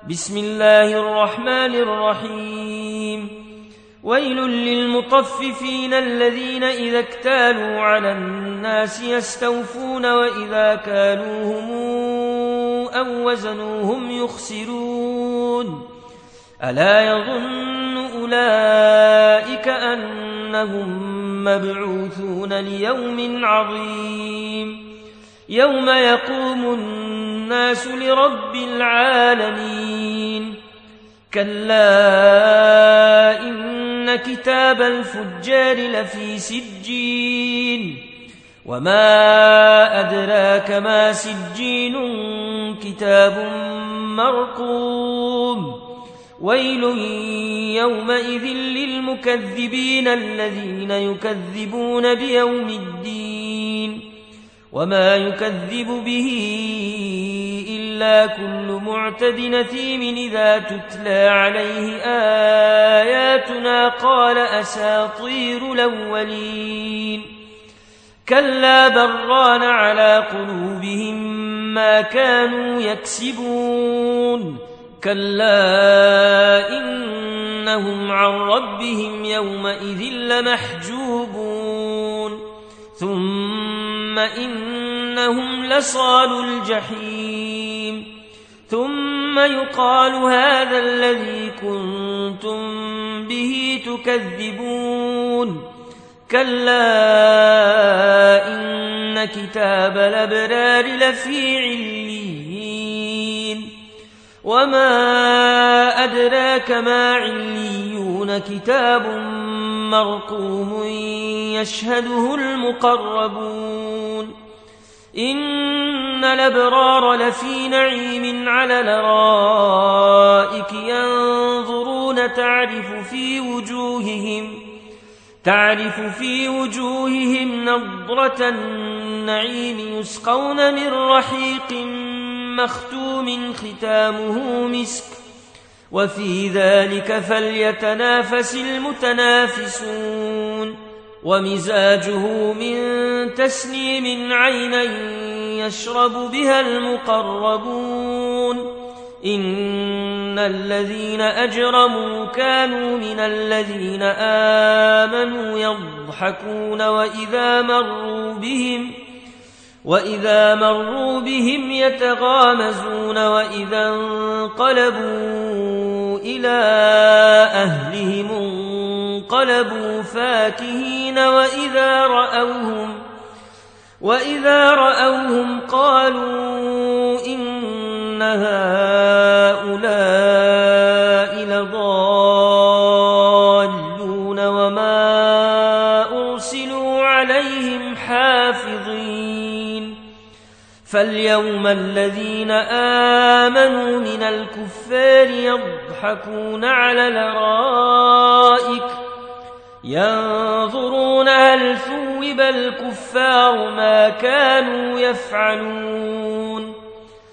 بسم الله الرحمن الرحيم ويل للمطففين الذين إذا اكتالوا على الناس يستوفون وإذا كالوهم أو وزنوهم يخسرون ألا يظن أولئك أنهم مبعوثون ليوم عظيم يوم يقوم الناس لرب العالمين كلا إن كتاب الفجار لفي سجين وما أدراك ما سجين كتاب مرقوم ويل يومئذ للمكذبين الذين يكذبون بيوم الدين وما يكذب به إلا كل معتد نثيم إذا تتلى عليه آياتنا قال أساطير الأولين كلا بران على قلوبهم ما كانوا يكسبون كلا إنهم عن ربهم يومئذ لمحجوبون ثم إنهم لصالوا الجحيم ثم يقال هذا الذي كنتم به تكذبون كلا إن كتاب الأبرار لفي عليين وما أدراك ما عليون كتاب مرقوم يشهده المقربون إن الأبرار لفي نعيم على الأرائك ينظرون تعرف في وجوههم نضرة النعيم يسقون من رحيق مختوم ختامه مسك وفي ذلك فليتنافس المتنافسون ومزاجه من تسنيم عينا يشرب بها المقربون إن الذين أجرموا كانوا من الذين آمنوا يضحكون وإذا مروا بهم يتغامزون وإذا انقلبوا إلى أهلهم انقلبوا فاكهين وإذا رأوهم قالوا إن هؤلاء لضالون وما أرسلوا عليهم حافظين فاليوم الذين آمنوا من الكفار يضحكون على الأرائك ينظرون هل ثوب الكفار ما كانوا يفعلون